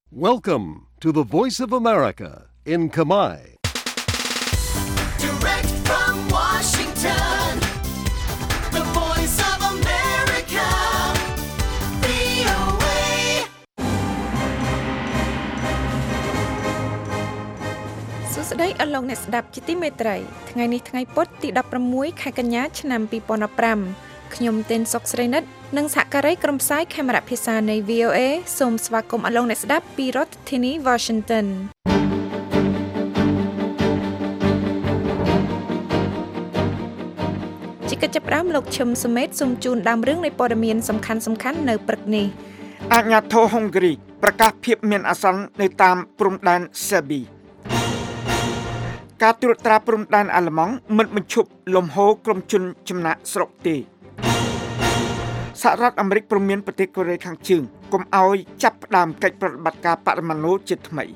Welcome to the Voice of America in Khmer. Direct from Washington, the Voice of America, VOA. សួស្តីអស់លោកអ្នកស្ដាប់ជាទីមេត្រីថ្ងៃនេះថ្ងៃពុធទី16ខែកញ្ញាឆ្នាំ2015ខ្ញុំទេនសុកស្រីនិតនិងសហការីក្រុមផ្សាយខេមរៈភាសានៃ VOA សូមស្វាគមន៍អស់លោកអ្នកស្ដាប់ពីរដ្ឋធានី Washington ជាកិច្ចចាប់ផ្ដើមលោកឈឹមសុមេតសូមជូនដើមរឿងនៃព័ត៌មានសំខាន់ៗនៅព្រឹកនេះអាជ្ញាធរហុងគ្រីប្រកាសភាពមានអាសន្ននៅតាមព្រំដែនសេប៊ីការត្រួតត្រាព្រំដែនអាល្លឺម៉ង់មិនបញ្ឈប់លំហូរក្រុមជនចំណាក់ស្រុកទេសហរដ្ឋអាមេរិកព្រមានប្រទេសកូរ៉េខាងជើងកុំឲ្យចាប់ផ្ដើមកិច្ចប្រតិបត្តិការបរិមាណូជាថ្មី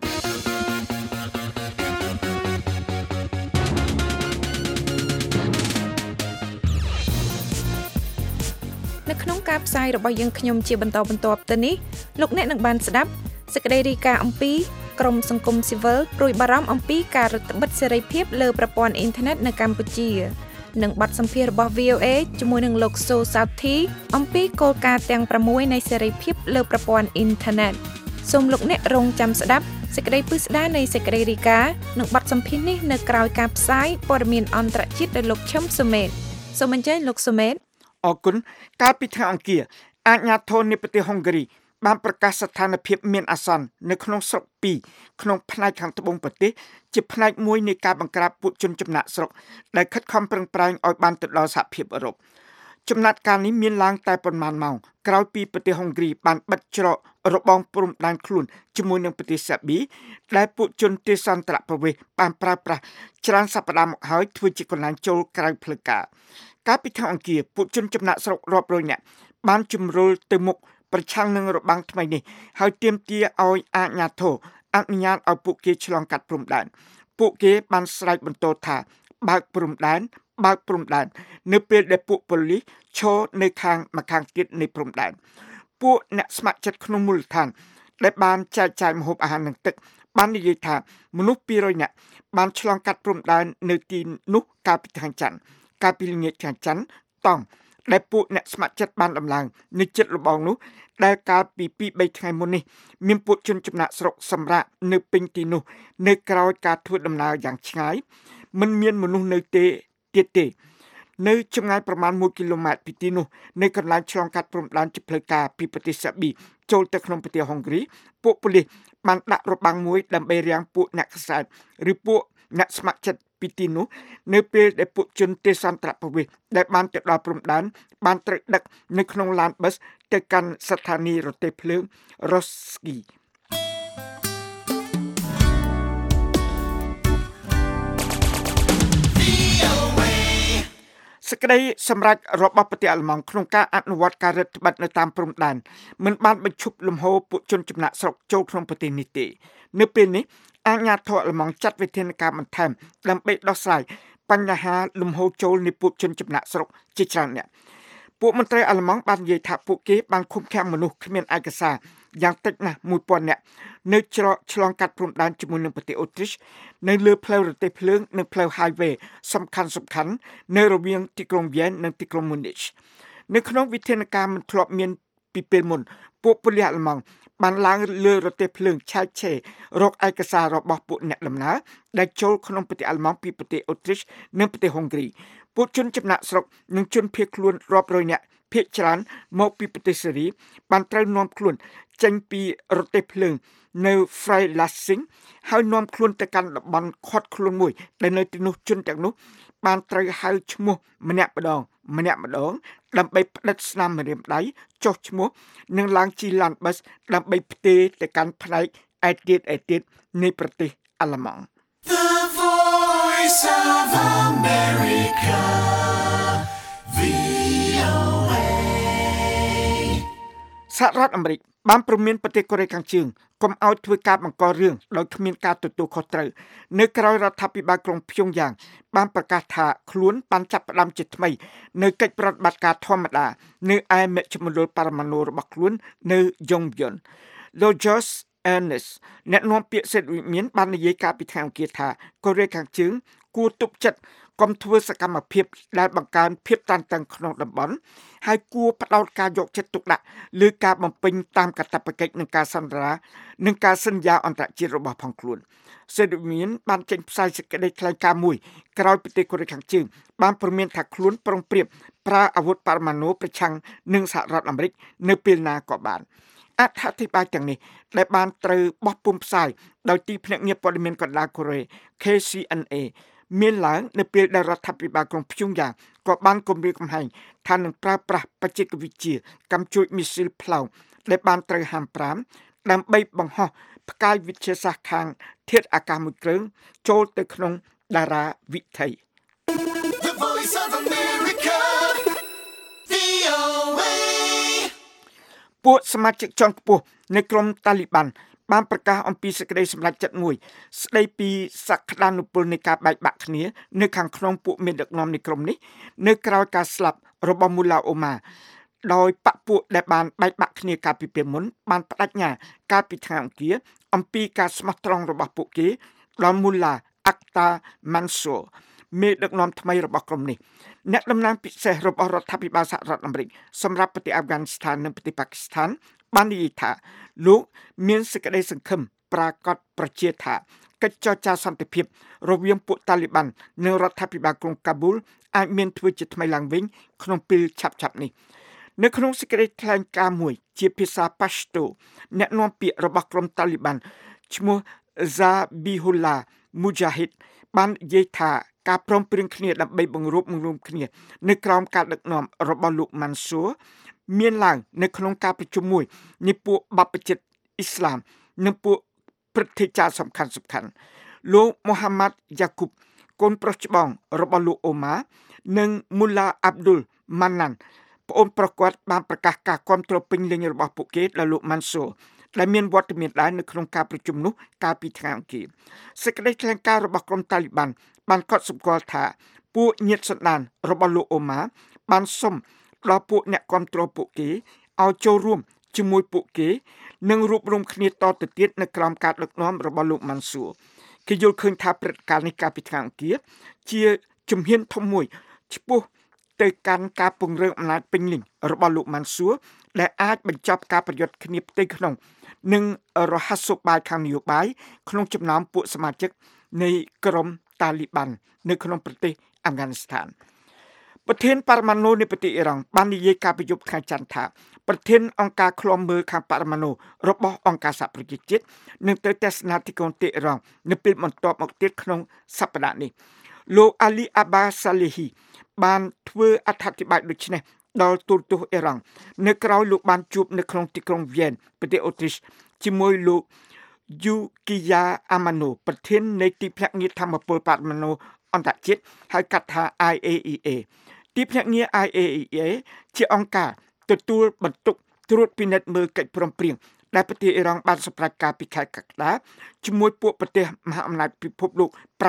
នៅក្នុងការផ្សាយរបស់យើងខ្ញុំជាបន្តបន្ទាប់ទៅនេះលោកអ្នកនឹងបានស្ដាប់សេចក្តីរាយការណ៍អំពីក្រមសង្គមស៊ីវិលព្រួយបារម្ភអំពីការរឹតបន្តឹងសេរីភាពលើប្រព័ន្ធអ៊ីនធឺណិតនៅកម្ពុជានិងបទសម្ភាសន៍របស់ VOA ជាមួយនឹងលោកសូសាធីអំពីគោលការណ៍ទាំង6នៃសេរីភាពលើប្រព័ន្ធអ៊ីនធឺណិតសូមលោកអ្នករងចាំស្ដាប់សេចក្តីពិស្ដារនៃសេចក្តីរាយការណ៍និងបទសម្ភាសន៍នេះនៅក្រៅការផ្សាយព័ត៌មានអន្តរជាតិដោយលោកឈឹមសុមេតសូមអញ្ជើញលោកសុមេតអរគុណកាលពីថ្ងៃអង្គារអាជ្ញាធរនៃប្រទេសហុងគ្រីបានប្រកាសស្ថានភាពមានអាសន្ននៅក្នុងស្រុក2ក្នុងផ្នែកខាងត្បូងប្រទេសជាផ្នែកមួយនៃការបង្ក្រាបពួកជនចំណាក់ស្រុកដែលខិតខំប្រឹងប្រែងឲ្យបានទៅដល់សហភាពអឺរ៉ុបចំណាត់ការនេះមានឡើងតែប៉ុន្មានម៉ោងក្រោយពីប្រទេសហុងគ្រីបានបិទច្រករបងព្រំដែនខ្លួនជាមួយនឹងប្រទេសសេប៊ីដែលពួកជនទេសន្តរប្រវេសន៍បានប្រើប្រាស់ច្រើនសប្តាហ៍មកហើយធ្វើជាកន្លែងចូលក្រៅផ្លូវការកាលពីថ្ងៃអង្គារពួកជនចំណាក់ស្រុករាប់រយនាក់បានជំរុលទៅមុខប្រឆាំងនឹងរបាំងថ្មីនេះហើយទាមទារឲ្យអាជ្ញាធរអនុញ្ញាតឲ្យពួកគេឆ្លងកាត់ព្រំដែនពួកគេបានស្រែកបន្ទោថាបើកព្រំដែនបើកព្រំដែននៅពេលដែលពួកប៉ូលីសឈរនៅខាងម្ខាងទៀតនៃព្រំដែនពួកអ្នកស្ម័គ្រចិត្តក្នុងមូលដ្ឋានដែលបានចែកចាយម្ហូបអាហារនិងទឹកបាននិយាយថាមនុស្ស200នាក់បានឆ្លងកាត់ព្រំដែននៅទីនោះកាលពីថ្ងៃច័ន្ទកាលពីល្ងាចថ្ងៃច័ន្ទតង់ដែលពួកអ្នកស្ម័គ្រចិត្តបានដំឡើងនៅជិតរបងនោះដែលកាលពី 2-3 ថ្ងៃមុននេះមានពួកជនចំណាក់ស្រុកសម្រាកនៅពេញទីនោះនៅក្រោយការធ្វើដំណើរយ៉ាងឆ្ងាយមិនមានមនុស្សនៅទៀតទេនៅចម្ងាយប្រមាណ1គីឡូម៉ែត្រពីទីនោះនៅកន្លែងឆ្លងកាត់ព្រំដែនជាផ្លូវការពីប្រទេសសេប៊ីចូលទៅក្នុងប្រទេសហុងគ្រីពួកប៉ូលីសបានដាក់របាំងមួយដើម្បីរាំងពួកអ្នកខ្សែឬពួកអ្នកស្ម័គ្រចិត្តពីទីនោះនៅពេលដែលពួកជនទេសន្តរប្រវេសន៍ដែលបានទៅដល់ព្រំដែនបានត្រូវដឹកនៅក្នុងឡានប៊ីសទៅកាន់ស្ថានីយ៍រទេះភ្លើង Rossky សេចក្តីសម្រេចរបស់ប្រទេសអាល្លឺម៉ង់ក្នុងការអនុវត្តការរឹតបន្តឹងនៅតាមព្រំដែនមិនបានបញ្ឈប់លំហូរពួកជនចំណាក់ស្រុកចូលក្នុងប្រទេសនេះទេនៅពេលនេះអាជ្ញាធរអាល្លឺម៉ង់ចាត់វិធានការបន្ថែមដើម្បីដោះស្រាយបញ្ហាលំហូរចូលនៃពួកជនចំណាក់ស្រុកជាច្រើនអ្នកពួកមន្ត្រីអាល្លឺម៉ង់បាននិយាយថាពួកគេបានឃុំឃាំងមនុស្សគ្មានឯកសារយ៉ាងតិចណាស់ 1000 នាក់នៅច្រកឆ្លងកាត់ព្រំដែនជាមួយនឹងប្រទេសអូទ្រីសនៅលើផ្លូវរទេះភ្លើងនិងផ្លូវ highway សំខាន់នៅរវាងទីក្រុងវៀននិងទីក្រុង Munich នៅក្នុងវិធានការមិនធ្លាប់មានពីពេលមុនពួកប៉ូលីសអាល្លឺម៉ង់បានឡើងលើរទេះភ្លើងឆែកឆេររកឯកសាររបស់ពួកអ្នកដំណើរដែលចូលក្នុងប្រទេសអាល្លឺម៉ង់ពីប្រទេសអូទ្រីសនិងប្រទេសហុងគ្រីពួកជនចំណាក់ស្រុកនិងជនភៀសខ្លួនរាប់រយនាក់ភាគច្រើនមកពីប្រទេសសេរីបានត្រូវនាំខ្លួនចេញពីរទេះភ្លើងនៅ Freilassing ហើយនាំខ្លួនទៅកាន់តំបន់ឃាត់ខ្លួនមួយដែលនៅទីនោះជនទាំងនោះបានត្រូវហៅឈ្មោះម្នាក់ម្ដងដើម្បីផ្ដិតស្នាមម្រាមដៃចុះឈ្មោះនិងឡើងជិះឡានប៊ីសដើម្បីផ្ទេរទៅកាន់ផ្នែកឯទៀតនៃប្រទេសអាល្លឺម៉ង់ The Voice of America, VOA. សហរដ្ឋអាមេរិកបានព្រមានប្រទេសកូរ៉េខាងជើងកុំឲ្យធ្វើការបង្ករឿងដោយគ្មានការទទួលខុសត្រូវនៅក្រៅរដ្ឋាភិបាលក្រុងព្យុងយ៉ាងបានប្រកាសថាខ្លួនបានចាប់ផ្ដើមជាថ្មីនៅកិច្ចប្រតិបត្តិការធម្មតានៅឯមជ្ឈមណ្ឌលបរមាណូរបស់ខ្លួននៅយ៉ុងប៊យនលោក George Ernest អ្នកនាំពាក្យសេដ្ឋវិមានបាននិយាយកាលពីថ្ងៃអង្គារថាកូរ៉េខាងជើងគួរទប់ចិត្តកុំធ្វើសកម្មភាពដែលបង្កើនភាពតានតឹងក្នុងតំបន់ហើយគួរផ្ដោតការយកចិត្តទុកដាក់លើការបំពេញតាមកាតព្វកិច្ចនិងការសន្យាអន្តរជាតិរបស់ផងខ្លួនសេដ្ឋវិមានបានចេញផ្សាយសេចក្តីថ្លែងការណ៍មួយក្រោយប្រទេសកូរ៉េខាងជើងបានព្រមានថាខ្លួនប្រុងប្រៀបប្រើអាវុធបរមាណូប្រឆាំងនឹងសហរដ្ឋអាមេរិកនៅពេលណាក៏បានអត្ថាធិប្បាយទាំងនេះដែលបានត្រូវបោះពុម្ពផ្សាយដោយទីភ្នាក់ងារព័ត៌មានកណ្ដាលកូរ៉េ KCNA មានឡើងនៅពេលដែលរដ្ឋាភិបាលក្រុងព្យុងយ៉ាងក៏បានគម្រាមកំហែងថានឹងប្រើប្រាស់បច្ចេកវិទ្យាកម្មជួយមីស៊ីលផ្លោងដែលបានត្រូវហាម5ដើម្បីបង្ហោះផ្កាយវិទ្យាសាស្ត្រខាងធាតុអាកាសមួយគ្រឿងចូលទៅក្នុងតារាវិថី The Voice of America, VOA. ពួកសមាជិកជាន់ខ្ពស់នៃក្រុមតាលីបានបានប្រកាសអំពីសេចក្តីសម្រេចចិត្តមួយស្តីពីសក្តានុពលនៃការបែកបាក់គ្នានៅខាងក្នុងពួកមានដឹកនាំនៃក្រុមនេះនៅក្រៅការស្លាប់របស់មូឡាអូម៉ាដោយបកពួកដែលបានបែកបាក់គ្នាកាលពីពេលមុនបានបដិញ្ញាកាលពីថ្ងៃអង្គារអំពីការស្មោះត្រង់របស់ពួកគេដល់មូឡាអាក់តាម៉ាន់សូមេដឹកនាំថ្មីរបស់ក្រុមនេះអ្នកតំណាងពិសេសរបស់រដ្ឋាភិបាលសហរដ្ឋអាមេរិកសម្រាប់ប្រទេសអាហ្វហ្គានីស្ថាននិងប្រទេសប៉ាគីស្ថានបាននិយាយថាលោកមានសេចក្តីសង្ឃឹមប្រាកដប្រជាថាកិច្ចចរចាសន្តិភាពរវាងពួកតាលីបាននិងរដ្ឋាភិបាលក្រុងកាប៊ូលអាចមានធ្វើជាថ្មីឡើងវិញក្នុងពេលឆាប់ៗនេះនៅក្នុងសេចក្តីថ្លែងការណ៍មួយជាភាសាប៉ាស្ទូអ្នកនាំពាក្យរបស់ក្រុមតាលីបានឈ្មោះ Zabihullah Mujahid បាននិយាយថាការព្រមព្រៀងគ្នាដើម្បីបង្រួបបង្រួមគ្នានៅក្រោមការដឹកនាំរបស់លោកម៉ាន់ស៊ូមានឡើងនៅក្នុងការប្រជុំមួយនៃពួកបព្វជិតអ៊ីស្លាមនិងពួកព្រឹទ្ធាចារ្យសំខាន់លោកមូហាម៉ាត់យ៉ាគូបកូនប្រុសច្បងរបស់លោកអូម៉ានិងមូឡាអាប់ឌុលម៉ាណាន់ប្អូនប្រុសគាត់បានប្រកាសការគាំទ្រពេញលេញរបស់ពួកគេដល់លោកម៉ាន់ស៊ូដែលមានវត្តមានដែរនៅក្នុងការប្រជុំនោះកាលពីថ្ងៃអង្គារសេចក្តីថ្លែងការណ៍របស់ក្រុមតាលីបានបានកត់សម្គាល់ថាពួកញាតិសន្តានរបស់លោកអូម៉ាបានសុំដល់ពួកអ្នកគាំទ្រពួកគេឲ្យចូលរួមជាមួយពួកគេនិងរួបរวมគ្នាតទៅទៀតនៅក្រោមការដឹកនាំរបស់លោកម៉ាន់ស៊ូគេយល់ឃើញថាព្រឹត្តិការណ៍នេះកាលពីថ្ងៃអង្គារជាជំហានធំមួយឆ្ពោះទៅកាន់ការពង្រឹងអំណាចពេញលេញរបស់លោកម៉ាន់ស៊ូដែលអាចបញ្ចប់ការប្រយុទ្ធគ្នាផ្ទៃក្នុងនិងរហ័សសុបាយខាងនយោបាយក្នុងចំណោមពួកសមាជិកនៃក្រុមតាលីបាននៅក្នុងប្រទេសអាហ្វហ្គានីស្ថានប្រធានបរមាណូនៃប្រទេសអ៊ីរ៉ង់បាននិយាយកាលពីយប់ថ្ងៃច័ន្ទថាប្រធានអង្គការឃ្លាំមើលខាងបរមាណូរបស់អង្គការសហប្រជាជាតិនឹងទៅទស្សនាទីក្រុងតេហ៍រ៉ង់នៅពេលបន្ទាប់មកទៀតក្នុងសប្តាហ៍នេះលោកអាលីអាបាសាលីហ៊ីបានធ្វើអត្ថាធិប្បាយដូចនេះដល់ទូរទស្សន៍អ៊ីរ៉ង់នៅក្រៅលោកបានជួបនៅក្នុងទីក្រុងវៀនប្រទេសអូទ្រីសជាមួយលោកយូគីយ៉ាអាម៉ាណូប្រធាននៃទីភ្នាក់ងារធម្មពលបរមាណូអន្តរជាតិហៅកាត់ថា IAEA ទីភ្នាក់ងារ IAEA ជាអង្គការទទួលបន្ទុកត្រួតពិនិត្យមើលកិច្ចព្រមព្រៀងដែលប្រទេសអ៊ីរ៉ង់បានសម្រេចការពីខែកក្កដាជាមួយពួកប្រទេសមហាអំណាចពិភពលោក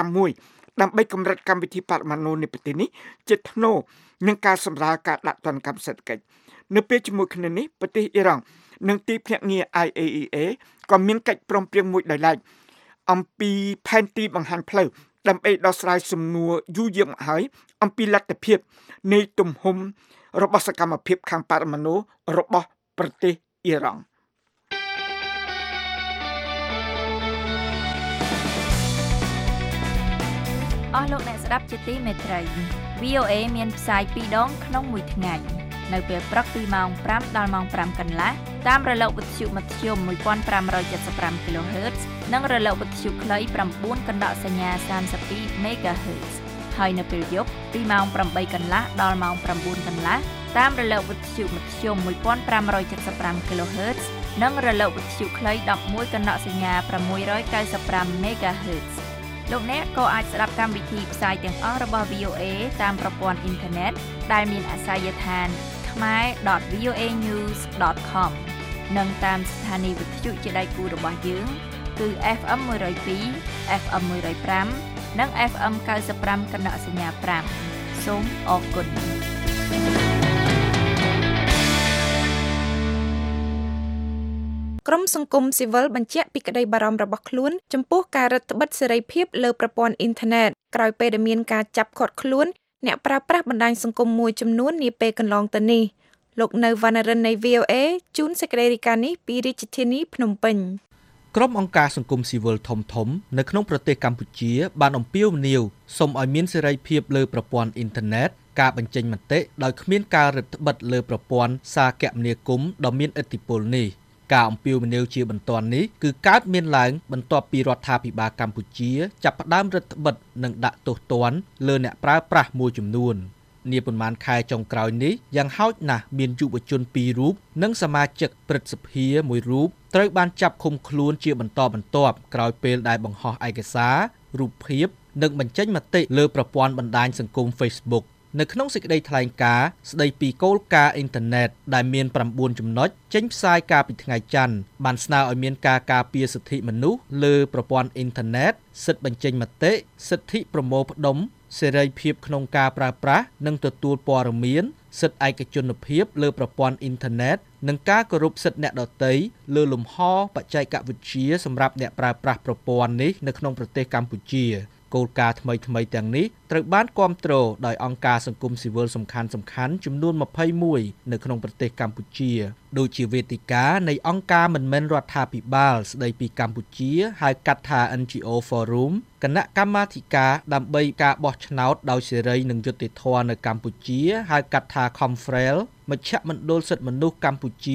6ដើម្បីកម្រិតកម្មវិធីបរមាណូនៃប្រទេសនេះជាថ្នូរនឹងការសម្រាលការដាក់ទណ្ឌកម្មសេដ្ឋកិច្ចនៅពេលជាមួយគ្នានេះប្រទេសអ៊ីរ៉ង់និងទីភ្នាក់ងារ IAEA ក៏មានកិច្ចព្រមព្រៀងមួយដោយឡែកអំពីផែនទីបង្ហាញផ្លូវដើម្បីដោះស្រាយសំណួរយូរយារមកហើយអំពីលទ្ធភាពនៃទំហំរបស់សកម្មភាពខាងបរមាណូរបស់ប្រទេសអ៊ីរ៉ង់អស់លោកអ្នកស្ដាប់ជាទីមេត្រី VOA មានផ្សាយ2ដងក្នុងមួយថ្ងៃនៅពេលព្រឹកពីម៉ោង5ដល់ម៉ោង5កន្លះតាមរលកវិទ្យុមធ្យម 1575 kHz និងរលកវិទ្យុខ្លី 9 កណ្ដកសញ្ញា 32 MHz ហើយនៅពេលយប់ពីម៉ោង8កន្លះដល់ម៉ោង9កន្លះតាមរលកវិទ្យុមធ្យម 1575 kHz និងរលកវិទ្យុខ្លី 11 កណ្ដកសញ្ញា 695 MHzលោកអ្នកក៏អាចស្ដាប់កម្មវិធីផ្សាយទាំងអស់របស់ VOA តាមប្រព័ន្ធអ៊ីនធឺណិតដែលមានអាសយដ្ឋានkhmer.voanews.com និងតាមស្ថានីយ៍វិទ្យុជាដៃគូរបស់យើងគឺ FM 102 FM 105និង FM 95 កណ្ដកសញ្ញា5សូមអរគុណក្រមសង្គមស៊ីវិលបញ្ជាក់ពីក្តីបារម្ភរបស់ខ្លួនចំពោះការរឹតបន្តឹងសេរីភាពលើប្រព័ន្ធអ៊ីនធឺណិតក្រោយពេលដែលមានការចាប់ឃាត់ខ្លួនអ្នកប្រើប្រាស់បណ្ដាញសង្គមមួយចំនួននាពេលកន្លងទៅនេះលោកនៅវណ្ណរិននៃ VOA ជូនសេចក្តីរាយការណ៍នេះពីរាជធានីភ្នំពេញក្រុមអង្គការសង្គមស៊ីវិលធំៗនៅក្នុងប្រទេសកម្ពុជាបានអំពាវនាវសូមឲ្យមានសេរីភាពលើប្រព័ន្ធអ៊ីនធឺណិតការបញ្ចេញមតិដោយគ្មានការរឹតបន្តឹងលើប្រព័ន្ធសារគមនាគមន៍ដ៏មានឥទ្ធិពលនេះការអំពាវនាវជាបន្ទាន់នេះគឺកើតមានឡើងបន្ទាប់ពីរដ្ឋាភិបាលកម្ពុជាចាប់ផ្ដើមរឹតបន្តឹងនិងដាក់ទោសទណ្ឌលើអ្នកប្រើប្រាស់មួយចំនួននាប៉ុន្មានខែចុងក្រោយនេះយ៉ាងហោចណាស់មានយុវជន2រូបនិងសមាជិកព្រឹទ្ធសភាមួយរូបត្រូវបានចាប់ឃុំខ្លួនជាបន្តបន្ទាប់ក្រោយពេលដែលបង្ហោះឯកសាររូបភាពនិងបញ្ចេញមតិលើប្រព័ន្ធបណ្ដាញសង្គម Facebook នៅក្នុងសេចក្តីថ្លែងការណ៍ស្តីពីគោលការណ៍អ៊ីនធឺណិតដែលមាន9ចំណុចចេញផ្សាយកាលពីថ្ងៃច័ន្ទបានស្នើឲ្យមានការការពារសិទ្ធិមនុស្សលើប្រព័ន្ធអ៊ីនធឺណិតសិទ្ធិបញ្ចេញមតិសិទ្ធិប្រមូលផ្ដុំសេរីភាពក្នុងការប្រើប្រាស់និងទទួលព័ត៌មានសិទ្ធិឯកជនភាពលើប្រព័ន្ធអ៊ីនធឺណិតនិងការគោរពសិទ្ធិអ្នកដទៃលើលំហបច្ចេកវិទ្យាសម្រាប់អ្នកប្រើប្រាស់ប្រព័ន្ធនេះនៅក្នុងប្រទេសកម្ពុជាគោលការណ៍ថ្មីៗទាំងនេះត្រូវបានគាំទ្រដោយអង្គការសង្គមស៊ីវិលសំខាន់ៗចំនួន21នៅក្នុងប្រទេសកម្ពុជាដូចជាវេទិកានៃអង្គការមិនមែនរដ្ឋាភិបាលស្តីពីកម្ពុជាហៅកាត់ថា NGO Forum គណៈកម្មាធិការដើម្បីការបោះឆ្នោតដោយសេរីនិងយុត្តិធម៌នៅកម្ពុជាហៅកាត់ថា Confrel មជ្ឈមណ្ឌលសិទ្ធិមនុស្សកម្ពុជា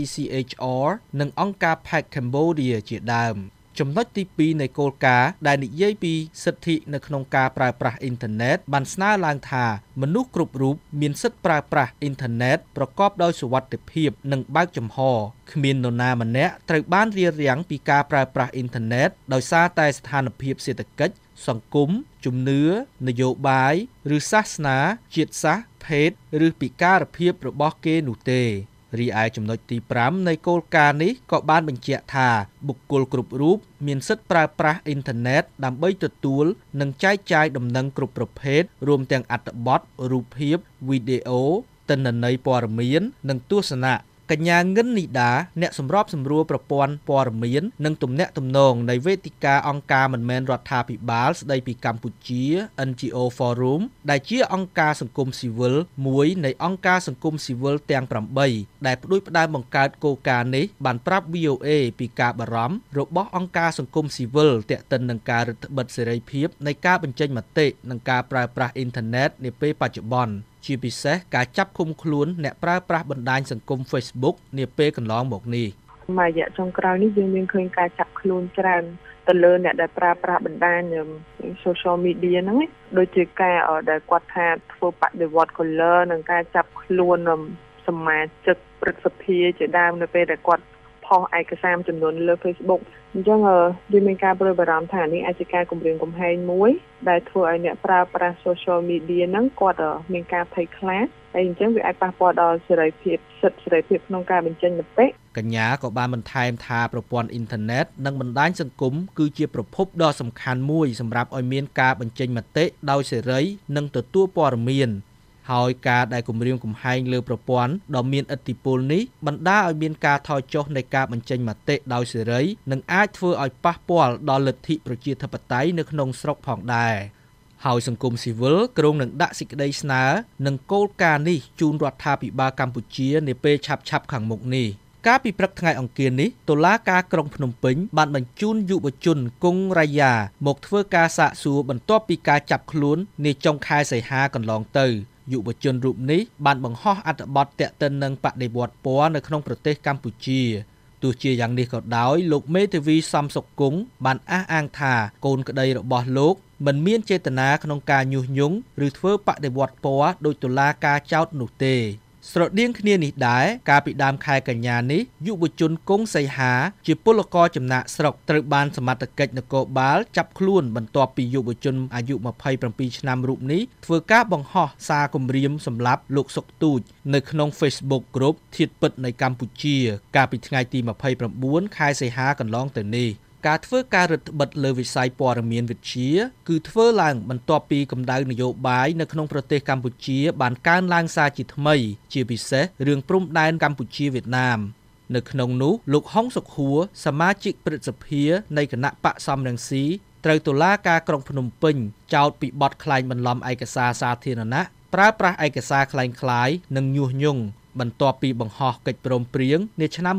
CCHR និងអង្គការ PAC Cambodia ជាដើមចំណុចទី2នៃគោលការណ៍ដែលនិយាយពីសិទ្ធិនៅក្នុងការប្រើប្រាស់អ៊ីនធឺណិតបានស្នើឡើងថាមនុស្សគ្រប់រូបមានសិទ្ធិប្រើប្រាស់អ៊ីនធឺណិតប្រកបដោយសុវត្ថិភាពនិងបើកចំហគ្មាននរណាម្នាក់ត្រូវបានរារាំងពីការប្រើប្រាស់អ៊ីនធឺណិតដោយសារតែស្ថានភាពសេដ្ឋកិច្ចសង្គមជំនឿនយោបាយឬសាសនាជាតិសាសន៍ភេទឬពិការភាពរបស់គេនោះទេរីឯចំណុចទី5នៃគោលការណ៍នេះក៏បានបញ្ជាក់ថាបុគ្គលគ្រប់រូបមានសិទ្ធិប្រើប្រាស់អ៊ីនធឺណិតដើម្បីទទួលនិងចែកចាយដំណឹងគ្រប់ប្រភេទរួមទាំងអត្ថបទរូបភាពវីដេអូទិន្នន័យព័ត៌មាននិងទស្សនៈកញ្ញាងិននីដាអ្នកសម្របសម្រួលប្រព័ន្ធព័ត៌មាននិងទំនាក់ទំនងនៃវេទិកាអង្គការមិនមែនរដ្ឋាភិបាលស្តីពីកម្ពុជា NGO Forum ដែលជាអង្គការសង្គមស៊ីវិលមួយនៃអង្គការសង្គមស៊ីវិលទាំង8ដែលផ្ដួចផ្ដើមបង្កើតគោលការណ៍នេះបានប្រាប់ VOA ពីការបារម្ភរបស់អង្គការសង្គមស៊ីវិលទាក់ទិននឹងការរឹតបន្តឹងសេរីភាពនៃការបញ្ចេញមតិនិងការប្រើប្រាស់អ៊ីនធឺណិតនាពេលបច្ចុប្បន្នជាពិសេសការចាប់ឃុំខ្លួនអ្នកប្រើប្រាស់បណ្ដាញសង្គម Facebook នាពេលកន្លងមកនេះមួយរយៈចុងក្រោយនេះយើងមានឃើញការចាប់ខ្លួនច្រើនទៅលើអ្នកដែលប្រើប្រាស់បណ្ដាញ social media ហ្នឹងដូចជាការដែលគាត់ថាធ្វើបដិវត្ត color និងការចាប់ខ្លួនសមាជិកព្រឹទ្ធសភាជាដើមនៅពេលដែលគាត់ផុសឯកសារចំនួនលើ Facebook អញ្ចឹងយើងមានការព្រួយបារម្ភថានេះអាចជាការគំរាមកំហែងមួយដែលធ្វើឲ្យអ្នកប្រើប្រាស់ social media ហ្នឹងគាត់មានការភ័យខ្លាចហើយអញ្ចឹងវាអាចប៉ះពាល់ដល់សេរីភាពសិទ្ធិសេរីភាពក្នុងការបញ្ចេញមតិកញ្ញាក៏បានបន្ថែមថាប្រព័ន្ធអ៊ីនធឺណិតនិងបណ្ដាញសង្គមគឺជាប្រភពដ៏សំខាន់មួយសម្រាប់ឲ្យមានការបញ្ចេញមតិដោយសេរីនិងទទួលព័ត៌មានហើយការដែលគម្រាមកំហែងលើប្រព័ន្ធដ៏មានឥទ្ធិពលនេះបណ្ដាលឲ្យមានការថយចុះនៃការបញ្ចេញមតិដោយសេរីនិងអាចធ្វើឲ្យប៉ះពាល់ដល់លទ្ធិប្រជាធិបតេយ្យនៅក្នុងស្រុកផងដែរហើយសង្គមស៊ីវិលគ្រងនឹងដាក់សេចក្តីស្នើនឹងគោលការណ៍នេះជូនរដ្ឋាភិបាលកម្ពុជានាពេលឆាប់ៗខាងមុខនេះកាលពីព្រឹកថ្ងៃអង្គារនេះតុលាការក្រុងភ្នំពេញបានបញ្ជូនយុវជនគង់រ៉ាយ៉ាមកធ្វើការសាកសួរបន្ទាប់ពីការចាប់ខ្លួននាចុងខែសីហាកន្លងទៅយុវជនរូបនេះបានបង្ហោះអត្ថបទទាក់ទិននឹងបដិវត្តពណ៌នៅក្នុងប្រទេសកម្ពុជាទោះជាយ៉ាងនេះក៏ដោយលោកមេធាវីសំសុគង្គបានអះអាងថាកូនក្តីរបស់លោកមិនមានចេតនាក្នុងការញុះញង់ឬធ្វើបដិវត្តពណ៌ដោយតុលាការចោទនោះទេស្រដៀងគ្នានេះដែរកាលពីដើមខែកញ្ញានេះយុវជនគង់សីហាជាពលករចំណាក់ស្រុកត្រូវបានសមត្ថកិច្ចនគរបាលចាប់ខ្លួនបន្ទាប់ពីយុវជនអាយុ27ឆ្នាំរូបនេះធ្វើការបង្ហោះសារគំរាមសម្លាប់លោកសុកទូចនៅក្នុង Facebook Group ធាតុពិតនៃកម្ពុជាកាលពីថ្ងៃទី29ខែសីហាកន្លងទៅនេះការធ្វើការរឹតបន្តឹងលើវិស័យព័ត៌មានវិទ្យាគឺធ្វើឡើងបន្ទាប់ពីកម្ដៅនយោបាយនៅក្នុងប្រទេសកម្ពុជាបានកើនឡើងសារជាថ្មីជាពិសេសរឿងព្រំដែនកម្ពុជាវៀតណាមនៅក្នុងនោះលោកហុងសុខួរសមាជិកព្រឹទ្ធសភានៃគណៈបកសំរងស៊ីត្រូវតុលាការក្រុងភ្នំពេញចោទពីបទក្លែងបន្លំឯកសារសាធារណៈប្រើប្រាស់ឯកសារคล้ายៗនិងញុះញង់បន្ទាប់ពីបង្ហោះកិច្ចព្រមព្រៀងនាឆ្នាំ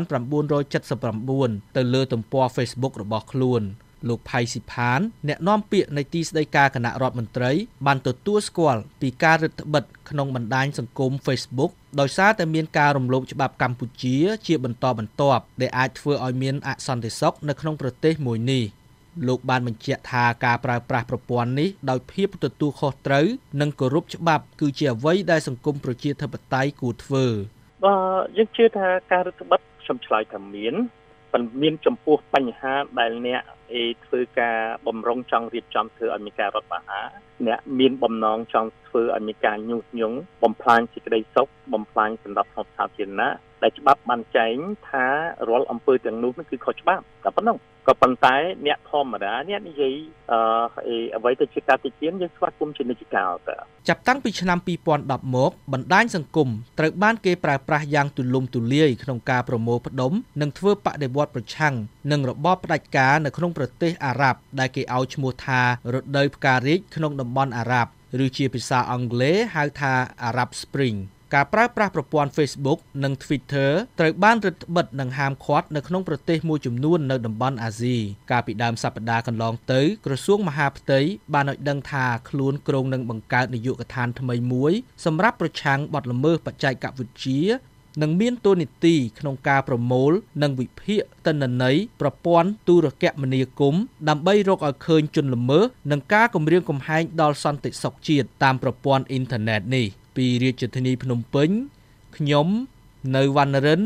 1979ទៅលើទំព័រ Facebook របស់ខ្លួនលោកផៃស៊ីផានអ្នកនាំពាក្យនៃទីស្តីការគណៈរដ្ឋមន្ត្រីបានទទួលស្គាល់ពីការរឹតបន្តឹងក្នុងបណ្ដាញសង្គម Facebook ដោយសារតែមានការរំលោភច្បាប់កម្ពុជាជាបន្តបន្ទាប់ដែលអាចធ្វើឲ្យមានអសន្តិសុខនៅក្នុងប្រទេសមួយនេះលោកបានបញ្ជាក់ថាការប្រើប្រាស់ប្រព័ន្ធនេះដោយភាពទទួលខុសត្រូវនិងគោរពច្បាប់គឺជាអ្វីដែលសង្គមប្រជាធិបតេយ្យគួរធ្វើយើងជឿថាការរដ្ឋបတ်ខ្ញុំឆ្លើយថាមានចំពោះបញ្ហាដែលអ្នកធ្វើការបំរុងចង់រៀបចំធ្វើឲ្យមានការរដ្ឋបတ်អ្នកមានបំណងចង់ធ្វើឲ្យមានការញុះញង់បំផ្លាញសេចក្តីសុខបំផ្លាញសន្តិភាពសាធារណៈដែលច្បាប់បានចែងថារាល់អំពើទាំងនោះគឺខុសច្បាប់តែប៉ុណ្ណឹងក៏ប៉ុន្តែអ្នកធម្មតាអ្នកនិយាយអ្វីទៅជាការតិចទៀតយើងស្វាគមន៍ជានិច្ចកាលតើចាប់តាំងពីឆ្នាំ2010មកបណ្ដាញសង្គមត្រូវបានគេប្រើប្រាស់យ៉ាងទូលំទូលាយក្នុងការប្រមូលផ្ដុំនិងធ្វើបដិវត្តប្រឆាំងនឹងរបបផ្ដាច់ការនៅក្នុងប្រទេសអារ៉ាប់ដែលគេឲ្យឈ្មោះថារដូវផ្ការីកក្នុងតំបន់អារ៉ាប់ឬជាភាសាអង់គ្លេសហៅថា Arab Spring ការប្រើប្រាស់ប្រព័ន្ធ Facebook និង Twitter ត្រូវបានរឹតបន្តឹងនិងហាមឃាត់នៅក្នុងប្រទេសមួយចំនួននៅតំបន់អាស៊ីកាលពីដើមសប្តាហ៍កន្លងទៅក្រសួងមហាផ្ទៃបានឲ្យដឹងថាខ្លួនគ្រោងនឹងបង្កើតនាយកដ្ឋានថ្មីមួយសម្រាប់ប្រឆាំងបទល្មើសបច្ចេកវិទ្យានិងមានតួនាទីក្នុងការប្រមូលនិងវិភាគទិន្នន័យប្រព័ន្ធទូរគមនាគមន៍ដើម្បីរកឲ្យឃើញជនល្មើសនិងការគំរាមកំហែងដល់សន្តិសុខជាតិតាមប្រព័ន្ធអ៊ីនធឺណិតនេះពីរាជធានីភ្នំពេញខ្ញុំនៅវណ្ណរិន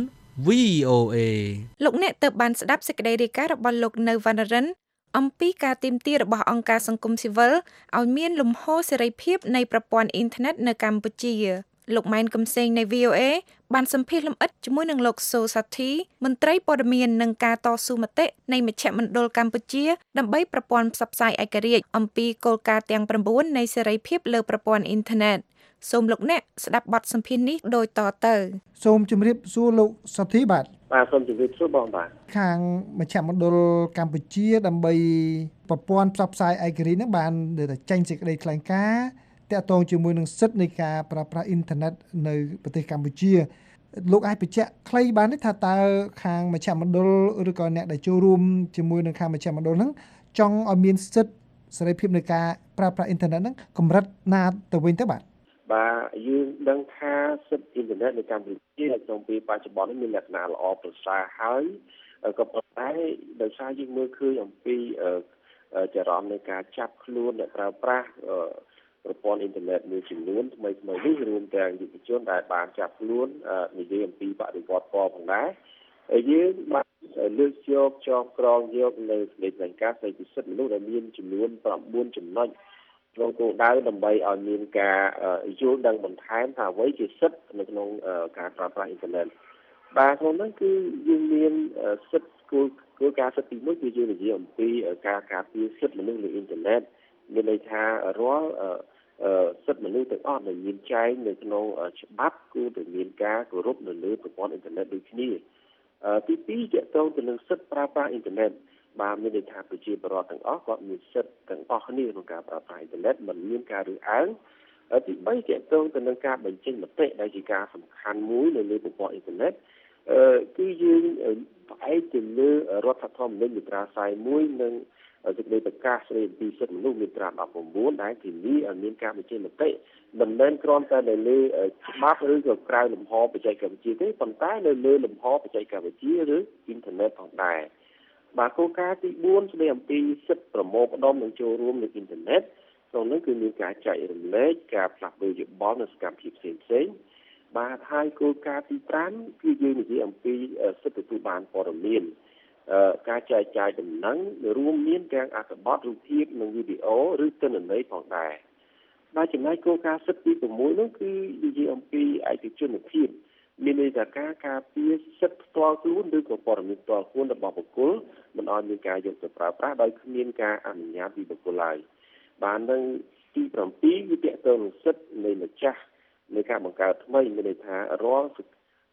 VOA លោកអ្នកទើបបានស្ដាប់សេចក្តីរាយការណ៍របស់លោកនៅវណ្ណរិនអំពីការទាមទាររបស់អង្គការសង្គមស៊ីវិលឲ្យមានលំហូរសេរីភាពនៃប្រព័ន្ធអ៊ីនធឺណិតនៅកម្ពុជាលោកម៉ែនកំសែងនៃ VOA បានសម្ភាសន៍លម្អិតជាមួយនឹងលោកសូសាធីមន្ត្រីព័ត៌មាននិងការតស៊ូមតិនៃមជ្ឈមណ្ឌលកម្ពុជាដើម្បីប្រព័ន្ធផ្សព្វផ្សាយឯករាជ្យអំពីគោលការណ៍ទាំង9នៃសេរីភាពលើប្រព័ន្ធអ៊ីនធឺណិតសូមលោកអ្នកស្ដាប់បទសម្ភាសន៍នេះដូចតទៅសូមជម្រាបសួរលោកសាធីបាទសូមជម្រាបសួរបងបាទខាងមជ្ឈមណ្ឌលកម្ពុជាដើម្បីប្រព័ន្ធផ្សព្វផ្សាយឯករាជ្យនឹងបានចេញសេចក្តីថ្លែងការណ៍តាក់ទងជាមួយនឹងសិទ្ធិនៃការប្រើប្រាស់អ៊ីនធឺណិតនៅប្រទេសកម្ពុជាលោកអាចបញ្ជាក់ខ្លីបានទេថាតើខាងមជ្ឈមណ្ឌលឬក៏អ្នកដែលចូលរួមជាមួយនឹងខាងមជ្ឈមណ្ឌលហ្នឹងចង់ឲ្យមានសិទ្ធិសេរីភាពនៃការប្រើប្រាស់អ៊ីនធឺណិតហ្នឹងកម្រិតណាទៅវិញទៅបាទយើងដឹងថាសិទ្ធិអ៊ីនធឺណិតនៅកម្ពុជាក្នុងពេលបច្ចុប្បន្ននេះមានលក្ខណៈល្អប្រសើរហើយក៏ប៉ុន្តែដោយសារយើងមើលឃើញអំពីចរន្តនៃការចាប់ខ្លួនអ្នកប្រើប្រាស់ប្រព័ន្ធអ៊ីនធឺណិតមួយចំនួនថ្មីៗនេះរួមទាំងយុវជនដែលបានចាប់ខ្លួននិយាយអំពីបដិវត្តពណ៌ផងដែរយើងបានលើកយកចងក្រងយកនៅសេចក្តីថ្លែងការណ៍ស្តីពីសិទ្ធិមនុស្សដែលមានចំនួន9ចំណុចក្នុងគោលដៅដើម្បីឲ្យមានការយល់ដឹងបន្ថែមថាអ្វីជាសិទ្ធិនៅក្នុងការប្រើប្រាស់អ៊ីនធឺណិតបាទក្នុងនោះគឺយើងមានសិទ្ធិគោលការណ៍សិទ្ធិទី1គឺយើងនិយាយអំពីការការពារសិទ្ធិមនុស្សលើអ៊ីនធឺណិតមានន័យថារាល់សិទ្ធិមនុស្សទាំងអស់ដែលមានចែងនៅក្នុងច្បាប់គឺត្រូវមានការគោរពនៅលើប្រព័ន្ធអ៊ីនធឺណិតដូចគ្នាទី2ទាក់ទងទៅនឹងសិទ្ធិប្រើប្រាស់អ៊ីនធឺណិតបាទមានន័យថាប្រជាពលរដ្ឋទាំងអស់គាត់មានសិទ្ធិទាំងអស់គ្នាក្នុងការប្រើប្រាស់អ៊ីនធឺណិតមិនមានការរើសអើងទី3ទាក់ទងទៅនឹងការបញ្ចេញមតិដែលជាការសំខាន់មួយនៅលើប្រព័ន្ធអ៊ីនធឺណិតគឺយើងផ្អែកទៅលើរដ្ឋធម្មនុញ្ញមាត្រា41និងសេចក្តីប្រកាសស្តីពីសិទ្ធិមនុស្សមាត្រា19ដែលធានាឲ្យមានការបញ្ចេញមតិមិនមែនគ្រាន់តែនៅលើច្បាប់ឬក៏ក្រៅលំហបច្ចេកវិទ្យាទេប៉ុន្តែនៅលើលំហបច្ចេកវិទ្យាឬអ៊ីនធឺណិតផងដែរបាទគោលការណ៍ទី4ស្តីអំពីសិទ្ធិប្រមូលផ្ដុំនិងចូលរួមនៅអ៊ីនធឺណិតក្នុងនោះគឺមានការចែករំលែកការផ្លាស់ប្ដូរយោបល់និងសកម្មភាពផ្សេងៗបាទហើយគោលការណ៍ទី5គឺយើងនិយាយអំពីសិទ្ធិទទួលបានព័ត៌មានការចែកចាយដំណឹងរួមមានទាំងអត្ថបទរូបភាពនិងវីដេអូឬទិន្នន័យផងដែរបាទចំណែកគោលការណ៍សិទ្ធិទី6នោះគឺនិយាយអំពីឯកជនភាពមានន័យថាការពារសិទ្ធិផ្ទាល់ខ្លួនឬក៏ព័ត៌មានផ្ទាល់ខ្លួនរបស់បុគ្គលមិនឲ្យមានការយកទៅប្រើប្រាស់ដោយគ្មានការអនុញ្ញាតពីបុគ្គលឡើយបាទនឹងទី7គឺទាក់ទងនឹងសិទ្ធិនៃម្ចាស់នៃការបង្កើតថ្មីមានន័យថារាល់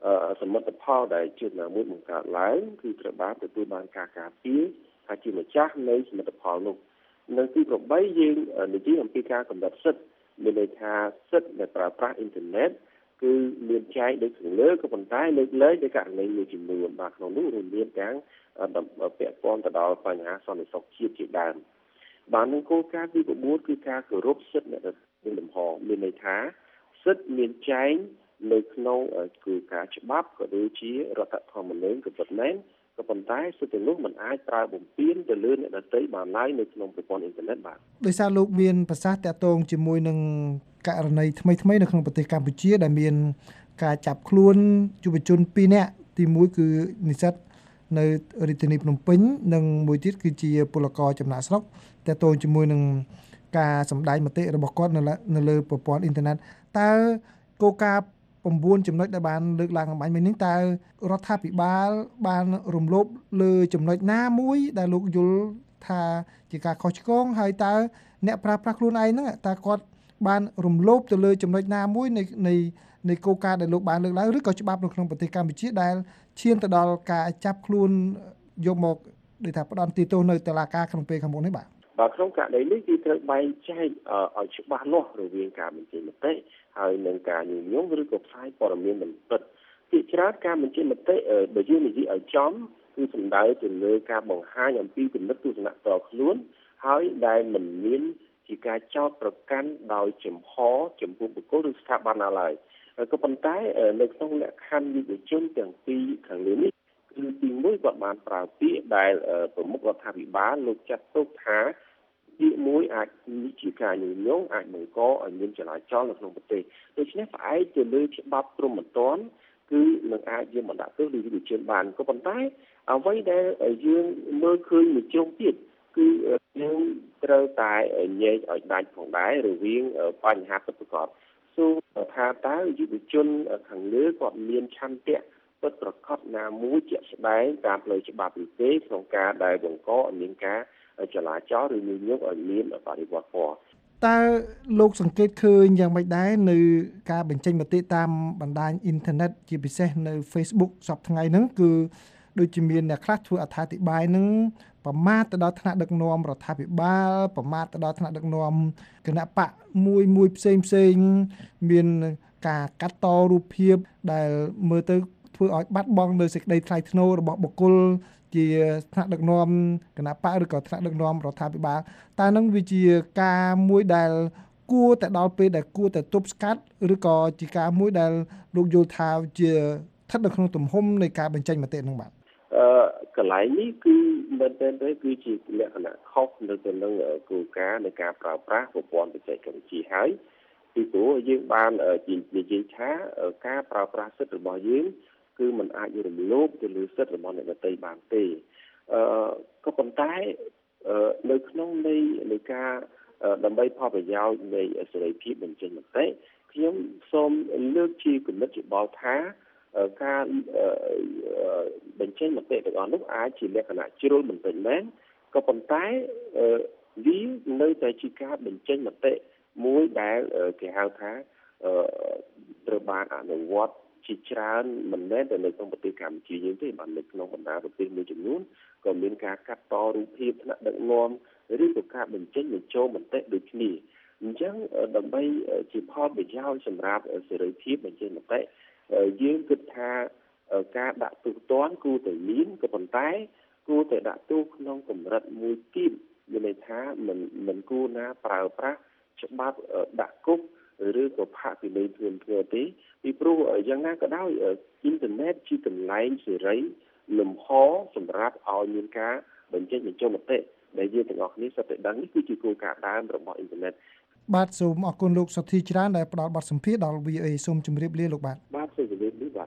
សមិទ្ធផលដែលជាតិណាមួយបង្កើតឡើងគឺត្រូវបានទទួលបានការការពារថាជាម្ចាស់នៃសមិទ្ធផលនោះនៅទី8យើងនិយាយអំពីការកំណត់សិទ្ធិមានន័យថាសិទ្ធិដែលប្រើប្រាស់អ៊ីនធឺណិតគឺមានចែងដូចខាងលើក៏ប៉ុន្តែលើកលែងដោយករណីមួយចំនួនបាទក្នុងនោះរួមមានទាំងពាក់ព័ន្ធទៅដល់បញ្ហាសន្តិសុខជាតិជាដើមបាននឹងគោលការណ៍ទី9គឺការគោរពសិទ្ធិអ្នកដទៃមានលំហមានន័យថាសិទ្ធិមានចែងនៅក្នុងគោលការណ៍ច្បាប់ក៏ដូចជារដ្ឋធម្មនុញ្ញក៏ពិតមែនក៏ប៉ុន្តែសិទ្ធិនោះមិនអាចប្រើបំពានទៅលើអ្នកដទៃបានឡើយនៅក្នុងប្រព័ន្ធអ៊ីនធឺណិតបាទដោយសារលោកមានប្រសាសន៍តាក់ទងជាមួយនឹងករណីថ្មីៗនៅក្នុងប្រទេសកម្ពុជាដែលមានការចាប់ខ្លួនយុវជន2នាក់ទី1គឺនិស្សិតនៅរាជធានីភ្នំពេញនិងមួយទៀតគឺជាពលករចំណាក់ស្រុកតាក់ទងជាមួយនឹងការសម្ដែងមតិរបស់គាត់នៅលើប្រព័ន្ធអ៊ីនធឺណិតតើគោលការណ៍9ចំណុចដែលបានលើកឡើងអំបញ្ញមិញនេះតើរដ្ឋាភិបាលបានរំលោភលើចំណុចណាមួយដែលលោកយល់ថាជាការខុសឆ្គងហើយតើអ្នកប្រើប្រាស់ខ្លួនឯងហ្នឹងតើគាត់បានរំលោភទៅលើចំណុចណាមួយនៃគោលការណ៍ដែលលោកបានលើកឡើងឬក៏ច្បាប់នៅក្នុងប្រទេសកម្ពុជាដែលឈានទៅដល់ការចាប់ខ្លួនយកមកដូចថាផ្ដន់ទោសនៅតុលាការក្នុងពេលខាងមុខនេះបាទក្នុងករណីនេះគឺត្រូវបែងចែកឲ្យច្បាស់លាស់រវាងការបញ្ចេញមតិហើយនឹងការញុះញង់ឬក៏ផ្សាយព័ត៌មានមិនពិតពីច្រើនការបញ្ចេញមតិបើយើងនិយាយឲ្យចំគឺសំដៅទៅលើការបង្ហាញអំពីគំនិតទស្សនៈផ្ទាល់ខ្លួនហើយដែលមិនមានជាការចោទប្រកាន់ដោយចំហចំពោះបុគ្គលឬស្ថាប័នណាឡើយក៏ប៉ុន្តែនៅក្នុងលក្ខខណ្ឌយុវជនទាំងពីរខាងលើនេះគឺទីមួយគាត់បានប្រើពាក្យដែលប្រមុខរដ្ឋាភិបាលលោកចាត់ទុកថាពាក្យមួយអាចជាការញុះញង់អាចបង្កឲ្យមានចលាចលនៅក្នុងប្រទេសដូច្នេះផ្អែកទៅលើច្បាប់ព្រហ្មទណ្ឌគឺនឹងអាចយកមកដាក់ទោសលើយុវជនបានក៏ប៉ុន្តែអ្វីដែលយើងមើលឃើញមួយជ្រុងទៀតគឺយើងត្រូវតែញែកឲ្យដាច់ផងដែររវាងបញ្ហាពិតប្រាកដថាតើយុវជនខាងលើគាត់មានឆន្ទៈពិតប្រាកដណាមួយជាក់ស្ដែងតាមផ្លូវច្បាប់ឬទេក្នុងការដែលបង្កឲ្យមានការចលាចលឬញុះញង់ឲ្យមានបរិវត្តពណ៌តើលោកសង្កេតឃើញយ៉ាងម៉េចដែរនៅការបញ្ចេញមតិតាមបណ្ដាញអ៊ីនធឺណិតជាពិសេសនៅ Facebook សប្តាហ៍ថ្ងៃហ្នឹងគឺដូចជាមានអ្នកខ្លះធ្វើអត្ថាធិប្បាយនឹងប្រមាថទៅដល់ថ្នាក់ដឹកនាំរដ្ឋាភិបាលប្រមាថទៅដល់ថ្នាក់ដឹកនាំគណៈបកមួយផ្សេងមានការកាត់តរូបភាពដែលមើលទៅធ្វើឲ្យបាត់បង់នៅសេចក្តីថ្លៃថ្នូររបស់បុគ្គលជាថ្នាក់ដឹកនាំគណៈបកឬក៏ថ្នាក់ដឹកនាំរដ្ឋាភិបាលតើនឹងវាជាការមួយដែលគួរតែដល់ពេលដែលគួរតែទប់ស្កាត់ឬក៏ជាការមួយដែលលោកយល់ថាជាស្ថិតនៅក្នុងទំហំនៃការបញ្ចេញមតិនឹងបាទកន្លែងនេះគឺមែនទែនគឺជាលក្ខណៈខុសនៅទៅនឹងគោលការណ៍នៃការប្រើប្រាស់ប្រព័ន្ធបច្ចេកវិទ្យាហើយពីព្រោះយើងបាននិយាយថាការប្រើប្រាស់សិទ្ធិរបស់យើងគឺมันអាចរំលោភទៅលើសិទ្ធិរបស់អ្នកដទៃបានទេក៏ប៉ុន្តែនៅក្នុងនៃការដើម្បីផលប្រយោជន៍នៃសេរីភាពបញ្ចេញមតិខ្ញុំសូមលើកជាគំនិតយោបល់ថាការបញ្ចេញមតិទាំងអស់នោះអាចជាលក្ខណៈជ្រុលបន្តិចមែនក៏ប៉ុន្តែវានៅតែជាការបញ្ចេញមតិមួយដែលគេហៅថាត្រូវបានអនុវត្តជាច្រើនមិនមែនតែនៅក្នុងប្រទេសកម្ពុជាយើងទេបាននៅក្នុងបណ្ដាប្រទេសមួយចំនួនក៏មានការកាត់តរូបភាពថ្នាក់ដឹកនាំឬក៏ការបញ្ចេញបញ្ចូលមតិដូចគ្នាអញ្ចឹងដើម្បីជាផលប្រយោជន៍សម្រាប់សេរីភាពបញ្ចេញមតិយើងគិតថាការដាក់ទោសទណ្ឌគួរតែមានក៏ប៉ុន្តែគួរតែដាក់ទោសក្នុងកម្រិតមួយទៀតមានន័យថាមិនគួរណាប្រើប្រាស់ច្បាប់ដាក់គុកឬក៏ផាកពិន័យធ្ងន់ធ្ងរទេពីព្រោះយ៉ាងណាក៏ដោយអ៊ីនធឺណិតជាកន្លែងសេរីលំហសម្រាប់ឲ្យមានការបញ្ចេញបញ្ចូលមតិដែលយើងទាំងអស់គ្នាសុទ្ធតែដឹងនេះគឺជាគោលការណ៍ដើមរបស់អ៊ីនធឺណិតបាទសូមអរគុណលោកសុទ្ធីច្រើនដែលផ្ដល់បទសម្ភាសន៍ដល់ VOA សូមជម្រាបលាលោកបាទសូមជម្រាបលាបាទ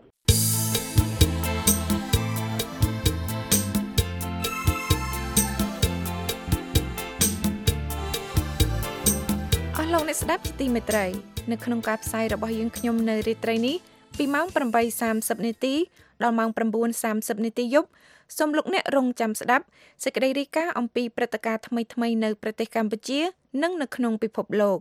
លោកអ្នកស្ដាប់ជាទីមេត្រីនៅក្នុងការផ្សាយរបស់យើងខ្ញុំនៅរាត្រីនេះពីម៉ោង 8:30 នាទីដល់ម៉ោង 9:30 នាទីយប់សូមលោកអ្នករងចាំស្ដាប់សេចក្តីរាយការណ៍អំពីព្រឹត្តិការណ៍ថ្មីៗនៅប្រទេសកម្ពុជានិងនៅក្នុងពិភពលោក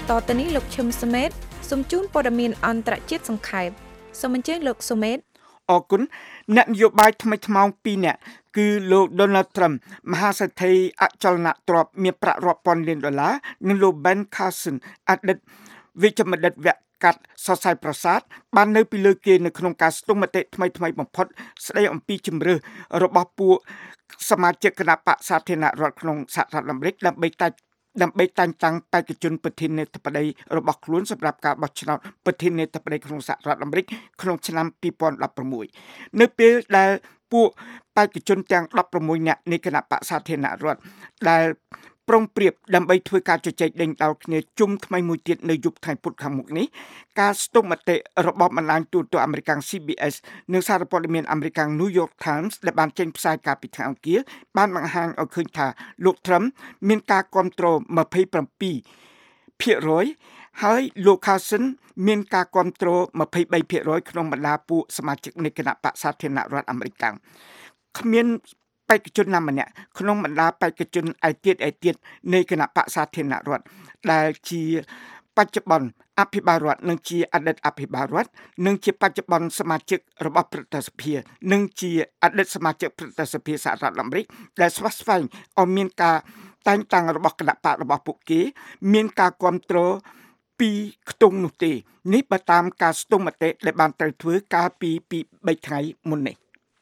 តទៅនេះលោកឈឹមសមេតសូមជូនព័ត៌មានអន្តរជាតិសង្ខេបសូមអញ្ជើញលោកសុមេតអរគុណអ្នកនយោបាយថ្មីថ្មោង2នាក់គឺលោក Donald Trump មហាសេដ្ឋីអចលនទ្រព្យមានប្រាក់រាប់ពាន់លានដុល្លារនិងលោក Ben Carson អតីតវិជ្ជបណ្ឌិតវគ្គកាត់សរសៃប្រសាទបាននៅពីលើគេនៅក្នុងការស្ទង់មតិថ្មីបំផុតស្ដីអំពីជំរឿសរបស់ពួកសមាជិកគណៈបក្សសាធារណរដ្ឋក្នុងសហរដ្ឋអាមេរិកដើម្បីតែងតាំងបេក្ខជនប្រធានាធិបតីរបស់ខ្លួនសម្រាប់ការបោះឆ្នោតប្រធានាធិបតីក្នុងសហរដ្ឋអាមេរិកក្នុងឆ្នាំ2016នៅពេលដែលពួកបេក្ខជនទាំង16នាក់នៃគណៈបក្សសាធារណរដ្ឋដែលប្រុងប្រៀបដើម្បីធ្វើការជជែកដេញដោលគ្នាជុំថ្មីមួយទៀតនៅយប់ថ្ងៃពុធខាងមុខនេះការស្ទង់មតិរបស់បណ្ដាញទូរទស្សន៍អាមេរិក CBS និងសារព័ត៌មានអាមេរិក New York Times ដែលបានចេញផ្សាយកាលពីថ្ងៃអង្គារបានបង្ហាញឲ្យឃើញថាលោក Trump មានការគាំទ្រ 27% ហើយលោក Carson មានការគាំទ្រ 23% ក្នុងបណ្ដាពួកសមាជិកនៃគណៈបក្សសាធារណរដ្ឋអាមេរិកគ្មានបេក្ខជនណាម្នាក់ក្នុងបណ្ដាបេក្ខជនឯទៀតនៃគណៈបក្សសាធារណរដ្ឋដែលជាបច្ចុប្បន្នអភិបាលរដ្ឋនិងជាអតីតអភិបាលរដ្ឋនិងជាបច្ចុប្បន្នសមាជិករបស់ព្រឹទ្ធសភានិងជាអតីតសមាជិកព្រឹទ្ធសភាសហរដ្ឋអាមេរិកដែលស្វាស្វែងឲ្យមានការតែងតាំងរបស់គណៈបករបស់ពួកគេមានការគាំទ្រពីខ្ទង់នោះទេនេះបើតាមការស្ទង់មតិដែលបានត្រូវធ្វើកាលពី3ថ្ងៃមុននេះ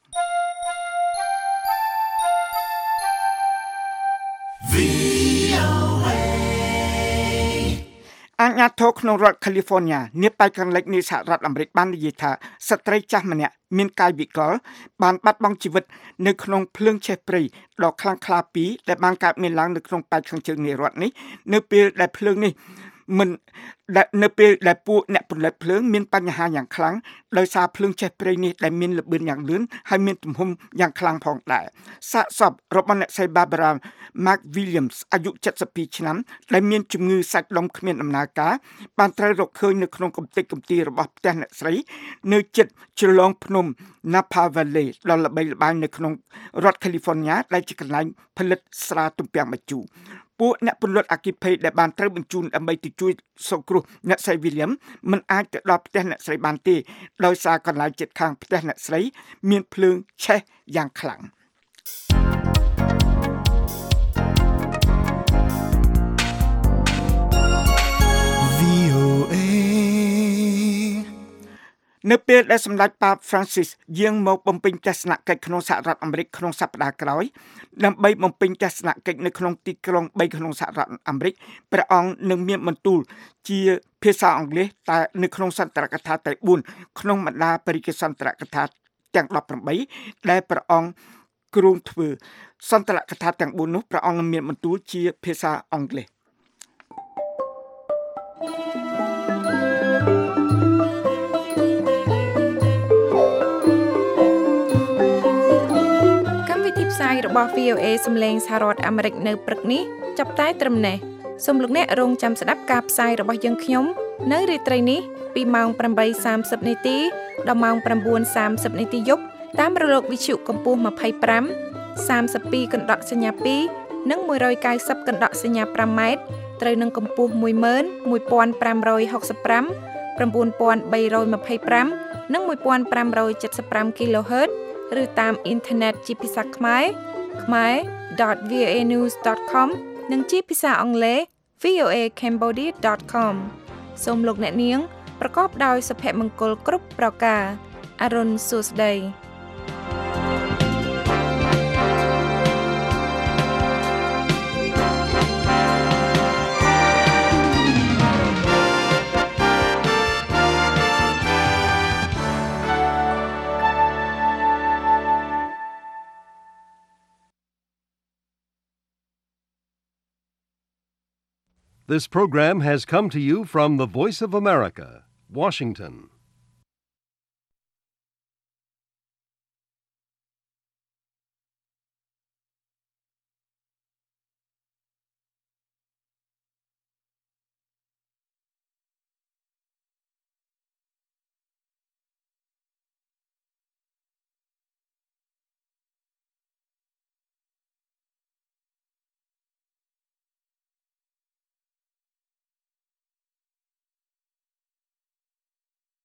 អាជ្ញាធរក្នុងរដ្ឋ California នាពេលខាងលិចនៃសហរដ្ឋអាមេរិកបាននិយាយថាស្ត្រីចាស់ម្នាក់មានកាយវិកលបានបាត់បង់ជីវិតនៅក្នុងភ្លើងឆេះព្រៃដ៏ខ្លាំងក្លាពីរដែលបានកើតមានឡើងនៅក្នុងប៉ែកខាងជើងនៃរដ្ឋនេះនៅពេលដែលភ្លើងនេះនៅពេលដែលពួកអ្នកពន្លត់ភ្លើងមានបញ្ហាយ៉ាងខ្លាំងដោយសារភ្លើងឆេះព្រៃនេះដែលមានល្បឿនយ៉ាងលឿនហើយមានទំហំយ៉ាងខ្លាំងផងដែរសាកសពរបស់អ្នកស្រី Barbara McWilliams អាយុ72ឆ្នាំដែលមានជំងឺសាច់ដុំគ្មានដំណើរការបានត្រូវរកឃើញនៅក្នុងកំទេចកំទីរបស់ផ្ទះអ្នកស្រីនៅជិតជ្រលងភ្នំ Napa Valley ដ៏ល្បីល្បាញនៅក្នុងរដ្ឋ California ដែលជាកន្លែងផលិតស្រាទំពាំងម្ជូរពួកអ្នកពន្លត់អគ្គិភ័យដែលបានត្រូវបញ្ជូនដើម្បីទៅជួយសង្គ្រោះអ្នកស្រី William មិនអាចទៅដល់ផ្ទះអ្នកស្រីបានទេដោយសារកន្លែងជិតខាងផ្ទះអ្នកស្រីមានភ្លើងឆេះយ៉ាងខ្លាំងនៅពេលដែលសម្ដេចប៉ាប Francis យាងមកបំពេញទស្សនកិច្ចក្នុងសហរដ្ឋអាមេរិកក្នុងសប្តាហ៍ក្រោយដើម្បីបំពេញទស្សនកិច្ចនៅក្នុងទីក្រុង3ក្នុងសហរដ្ឋអាមេរិកព្រះអង្គនឹងមានបន្ទូលជាភាសាអង់គ្លេសតែនៅក្នុងសន្ទរកថាតែ4ក្នុងបណ្ដាបរិយាសន្ទរកថាទាំង18ដែលព្រះអង្គគ្រោងធ្វើសន្ទរកថាទាំង4នោះព្រះអង្គនឹងមានបន្ទូលជាភាសាអង់គ្លេសផ្សាយរបស់ VOA សំឡេងសហរដ្ឋអាមេរិកនៅព្រឹកនេះចាប់តែត្រឹមនេះសូមលោកអ្នករងចាំស្ដាប់ការផ្សាយរបស់យើងខ្ញុំនៅរាត្រីនេះពីម៉ោង 8:30 នាទីដល់ម៉ោង 9:30 នាទីយប់តាមរលកវិទ្យុកម្ពស់ 25 32 កណ្ដកសញ្ញា 2 និង 190 កណ្ដកសញ្ញា 5 ម៉ែត្រត្រូវនឹងកម្ពស់ 11565 9325 និង 1575 kHzឬតាមអ៊ីនធឺណិតជាភាសាខ្មែរ khmer.voanews.com និងជាភាសាអង់គ្លេស voacambodia.com សូមលោកអ្នកនាងប្រកបដោយសុភមង្គលគ្រប់ប្រការអរុនសួស្តី This program has come to you from the Voice of America, Washington.